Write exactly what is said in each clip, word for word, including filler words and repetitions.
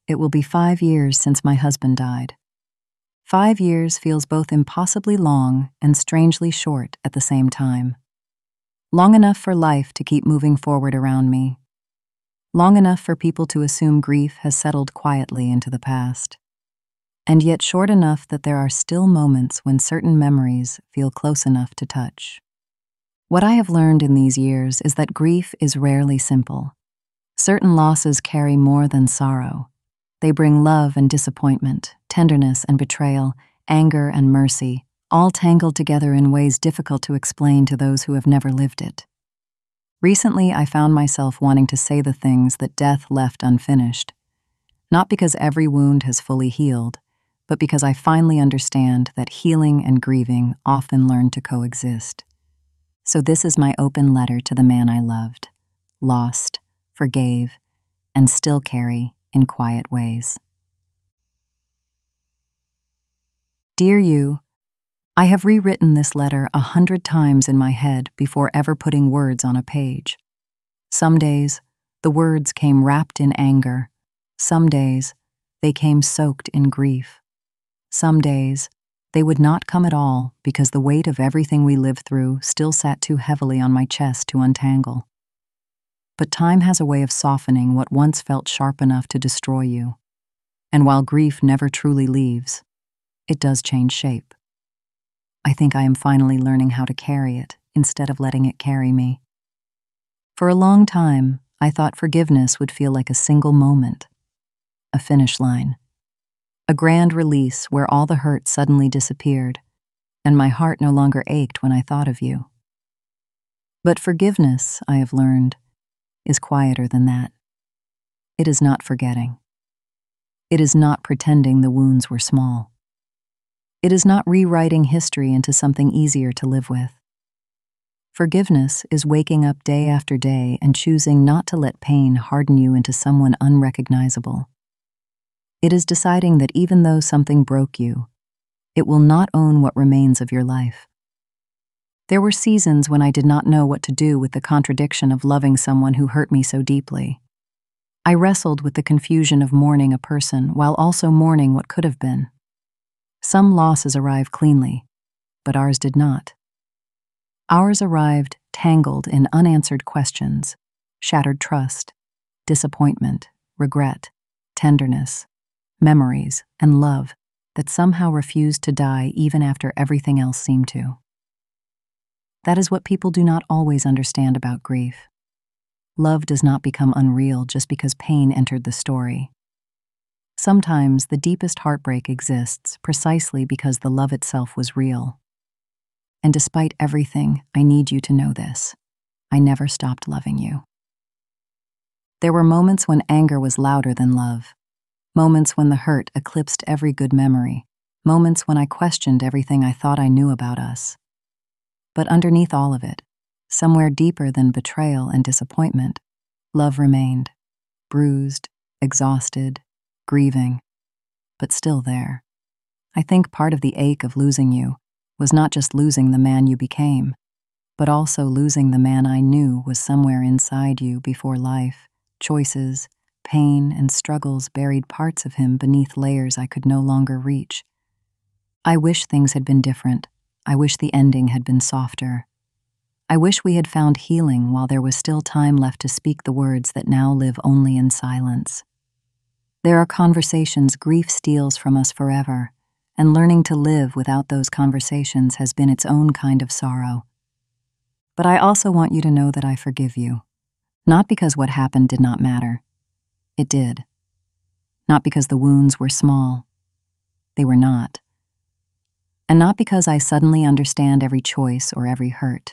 it will be five years since my husband died. Five years feels both impossibly long and strangely short at the same time. Long enough for life to keep moving forward around me. Long enough for people to assume grief has settled quietly into the past. And yet short enough that there are still moments when certain memories feel close enough to touch. What I have learned in these years is that grief is rarely simple. Certain losses carry more than sorrow. They bring love and disappointment, tenderness and betrayal, anger and mercy, all tangled together in ways difficult to explain to those who have never lived it. Recently, I found myself wanting to say the things that death left unfinished, not because every wound has fully healed, but because I finally understand that healing and grieving often learn to coexist. So this is my open letter to the man I loved, lost, forgave, and still carry in quiet ways. Dear you, I have rewritten this letter a hundred times in my head before ever putting words on a page. Some days, the words came wrapped in anger. Some days, they came soaked in grief. Some days, they would not come at all because the weight of everything we lived through still sat too heavily on my chest to untangle. But time has a way of softening what once felt sharp enough to destroy you. And while grief never truly leaves, it does change shape. I think I am finally learning how to carry it instead of letting it carry me. For a long time, I thought forgiveness would feel like a single moment, a finish line. A grand release where all the hurt suddenly disappeared, and my heart no longer ached when I thought of you. But forgiveness, I have learned, is quieter than that. It is not forgetting. It is not pretending the wounds were small. It is not rewriting history into something easier to live with. Forgiveness is waking up day after day and choosing not to let pain harden you into someone unrecognizable. It is deciding that even though something broke you, it will not own what remains of your life. There were seasons when I did not know what to do with the contradiction of loving someone who hurt me so deeply. I wrestled with the confusion of mourning a person while also mourning what could have been. Some losses arrive cleanly, but ours did not. Ours arrived tangled in unanswered questions, shattered trust, disappointment, regret, tenderness, memories, and love that somehow refused to die even after everything else seemed to. That is what people do not always understand about grief. Love does not become unreal just because pain entered the story. Sometimes the deepest heartbreak exists precisely because the love itself was real. And despite everything, I need you to know this. I never stopped loving you. There were moments when anger was louder than love. Moments when the hurt eclipsed every good memory. Moments when I questioned everything I thought I knew about us. But underneath all of it, somewhere deeper than betrayal and disappointment, love remained, bruised, exhausted, grieving, but still there. I think part of the ache of losing you was not just losing the man you became, but also losing the man I knew was somewhere inside you before life, choices, pain, and struggles buried parts of him beneath layers I could no longer reach. I wish things had been different. I wish the ending had been softer. I wish we had found healing while there was still time left to speak the words that now live only in silence. There are conversations grief steals from us forever, and learning to live without those conversations has been its own kind of sorrow. But I also want you to know that I forgive you, not because what happened did not matter. It did. Not because the wounds were small. They were not. And not because I suddenly understand every choice or every hurt.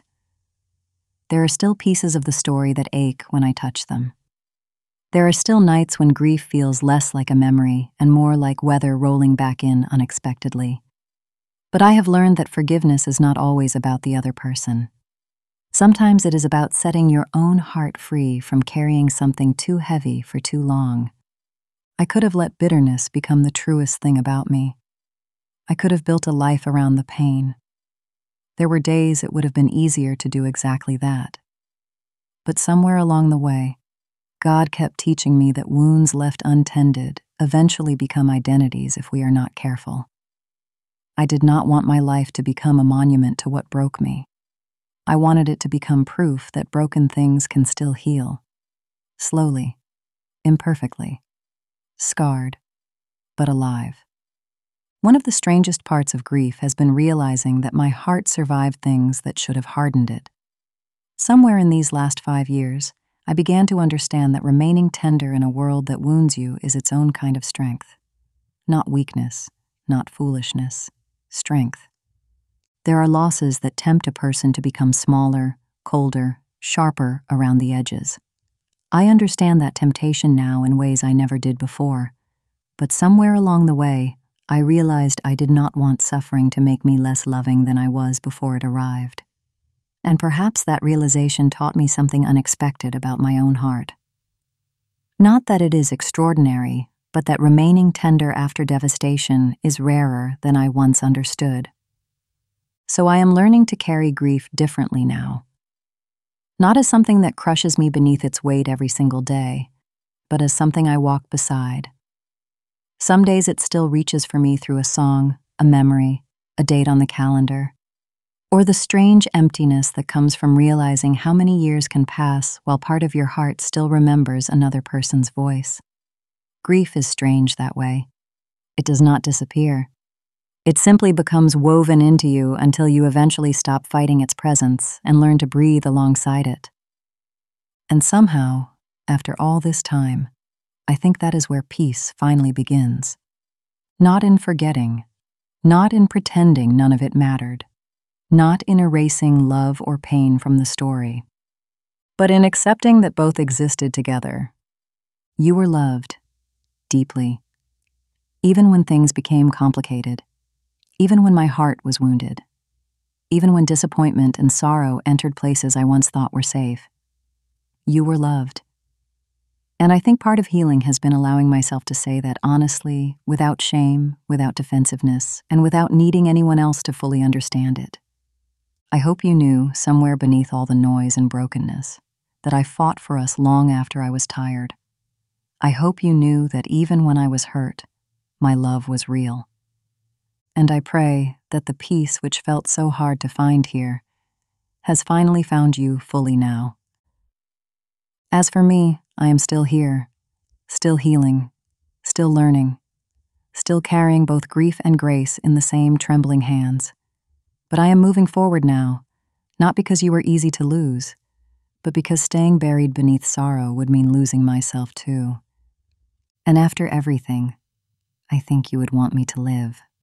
There are still pieces of the story that ache when I touch them. There are still nights when grief feels less like a memory and more like weather rolling back in unexpectedly. But I have learned that forgiveness is not always about the other person. Sometimes it is about setting your own heart free from carrying something too heavy for too long. I could have let bitterness become the truest thing about me. I could have built a life around the pain. There were days it would have been easier to do exactly that. But somewhere along the way, God kept teaching me that wounds left untended eventually become identities if we are not careful. I did not want my life to become a monument to what broke me. I wanted it to become proof that broken things can still heal. Slowly, imperfectly, scarred, but alive. One of the strangest parts of grief has been realizing that my heart survived things that should have hardened it. Somewhere in these last five years, I began to understand that remaining tender in a world that wounds you is its own kind of strength. Not weakness, not foolishness, strength. There are losses that tempt a person to become smaller, colder, sharper around the edges. I understand that temptation now in ways I never did before, but somewhere along the way, I realized I did not want suffering to make me less loving than I was before it arrived. And perhaps that realization taught me something unexpected about my own heart. Not that it is extraordinary, but that remaining tender after devastation is rarer than I once understood. So I am learning to carry grief differently now. Not as something that crushes me beneath its weight every single day, but as something I walk beside. Some days it still reaches for me through a song, a memory, a date on the calendar, or the strange emptiness that comes from realizing how many years can pass while part of your heart still remembers another person's voice. Grief is strange that way. It does not disappear. It simply becomes woven into you until you eventually stop fighting its presence and learn to breathe alongside it. And somehow, after all this time, I think that is where peace finally begins. Not in forgetting, not in pretending none of it mattered, not in erasing love or pain from the story, but in accepting that both existed together. You were loved, deeply, even when things became complicated, even when my heart was wounded, even when disappointment and sorrow entered places I once thought were safe. You were loved. And I think part of healing has been allowing myself to say that honestly, without shame, without defensiveness, and without needing anyone else to fully understand it. I hope you knew, somewhere beneath all the noise and brokenness, that I fought for us long after I was tired. I hope you knew that even when I was hurt, my love was real. And I pray that the peace which felt so hard to find here has finally found you fully now. As for me, I am still here, still healing, still learning, still carrying both grief and grace in the same trembling hands. But I am moving forward now, not because you were easy to lose, but because staying buried beneath sorrow would mean losing myself too. And after everything, I think you would want me to live.